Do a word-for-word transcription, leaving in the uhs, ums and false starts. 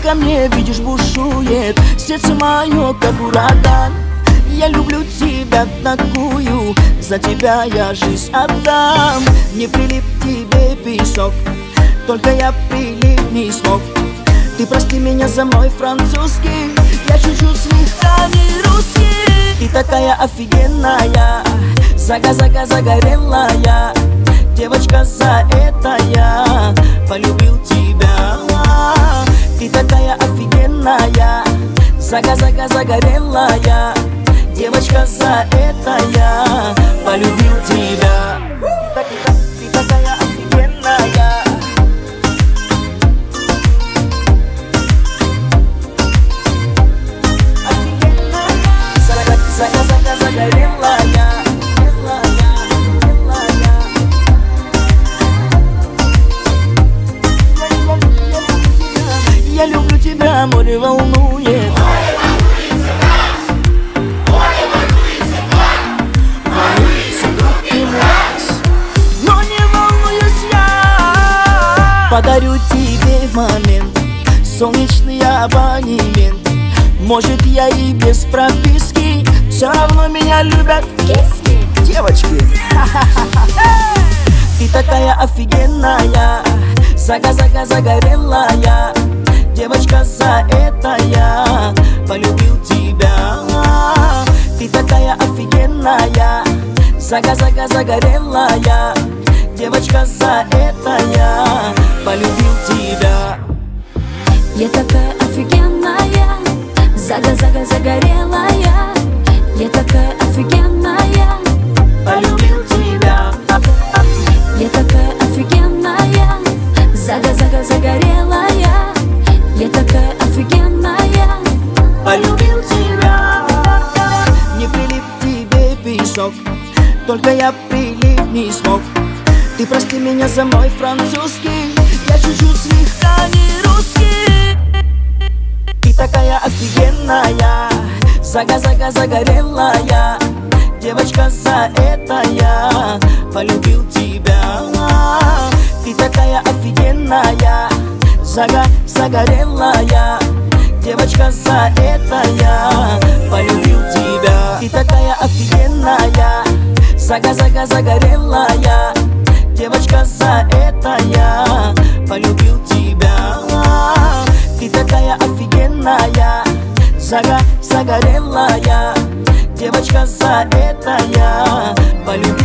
ко мне, видишь, бушует сердце мое, как ураган. Я люблю тебя такую, за тебя я жизнь отдам. Не прилип тебе песок, только я прилип не смог. Ты прости меня за мой французский, я чуть-чуть слегка не русский. Ты такая офигенная, зага-зага загорелая. Девочка, за это я полюбил тебя. Ты такая офигенная, зага-зага загорелая. Девочка, за это я полюбил тебя. Ты, ты, ты такая офигенная. Зага-зага загорелая. Я люблю тебя, море волнует. Волнуется, друг ты мой. Но не волнуюсь я. Подарю тебе в момент солнечный абонемент. Может, я и без прописки, все равно меня любят киски. Девочки, ты такая офигенная, зага-зага загорелая. Девочка, за это я полюбил тебя. Ты такая офигенная, зага-зага загорелая. Девочка, за это я полюбил тебя. Я такая офигенная, зага-зага загорелая. Я такая офигенная, полюбил тебя. Я такая офигенная, зага-зага загорелая. Я такая офигенная, полюбил тебя. Не прилип тебе песок, только я прилип не смог. Ты прости меня за мой французский, я чуть-чуть слегка не русский. Ты такая офигенная, зага-зага загорелая. Девочка, за это я полюбил тебя. Ты такая офигенная, зага загорелая. Девочка, за это я полюбил тебя. Ты такая офигенная, зага-зага загорелая. Девочка, за это я полюбил тебя. Ты такая офигенная, зага загорелая. Девочка, за это я полюбил.